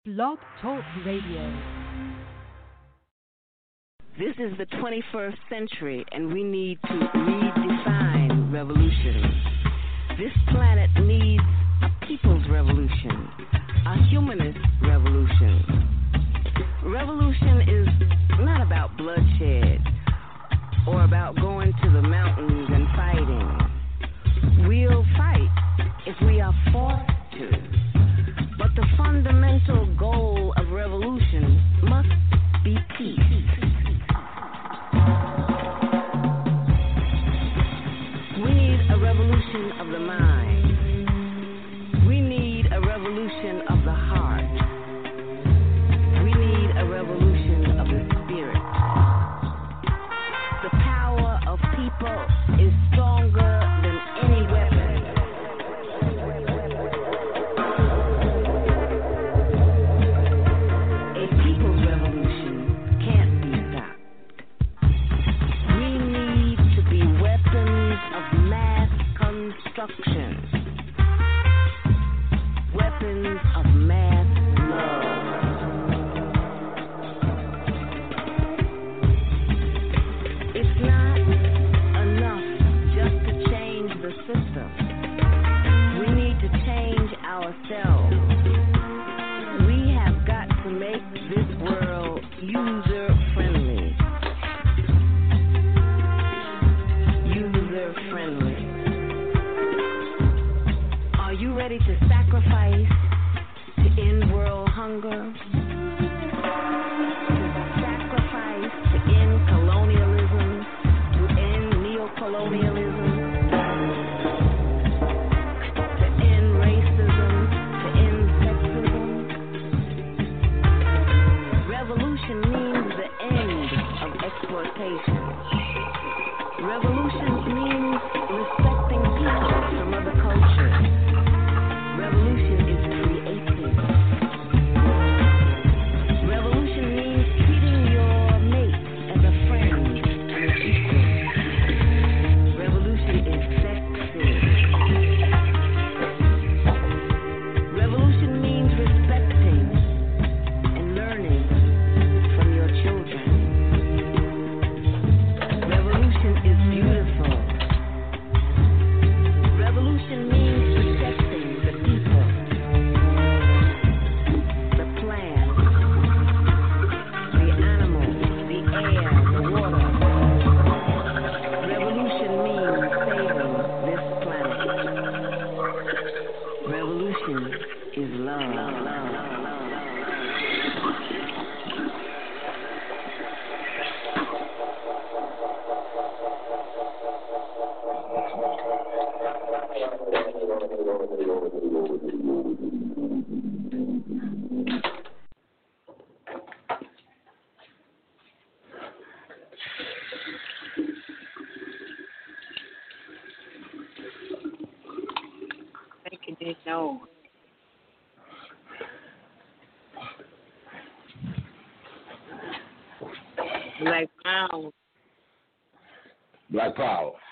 Blog Talk Radio. This is the 21st century, and we need to redefine revolution. This planet needs a people's revolution, a humanist revolution. Revolution is not about bloodshed or about going to the mountains and fighting. We'll fight if we are forced to. But the fundamental goal of revolution must be peace. We need a revolution of the mind. We need a revolution of the heart. We need a revolution of the spirit. The power of people is stronger than any weapon. A people's revolution can't be stopped. We need to be weapons of mass construction. Weapons of mass love. It's not enough just to change the system. We need to change ourselves. We have got to make this world user-friendly. User-friendly. Are you ready to sacrifice to end world hunger? To sacrifice to end colonialism, to end neocolonialism, to end racism, to end sexism? Revolution means the end of exploitation. Revolution means respecting people from other cultures. Revolution is creative. Revolution means treating your mate as a friend and an equal. Revolution is sexy. Revolution means respecting and learning from your children. Revolution is beautiful. Revolution means protecting the people, the plants, the animals, the air, the water. Revolution means saving this planet. Revolution is love. Making it known. Like pound. Black Power.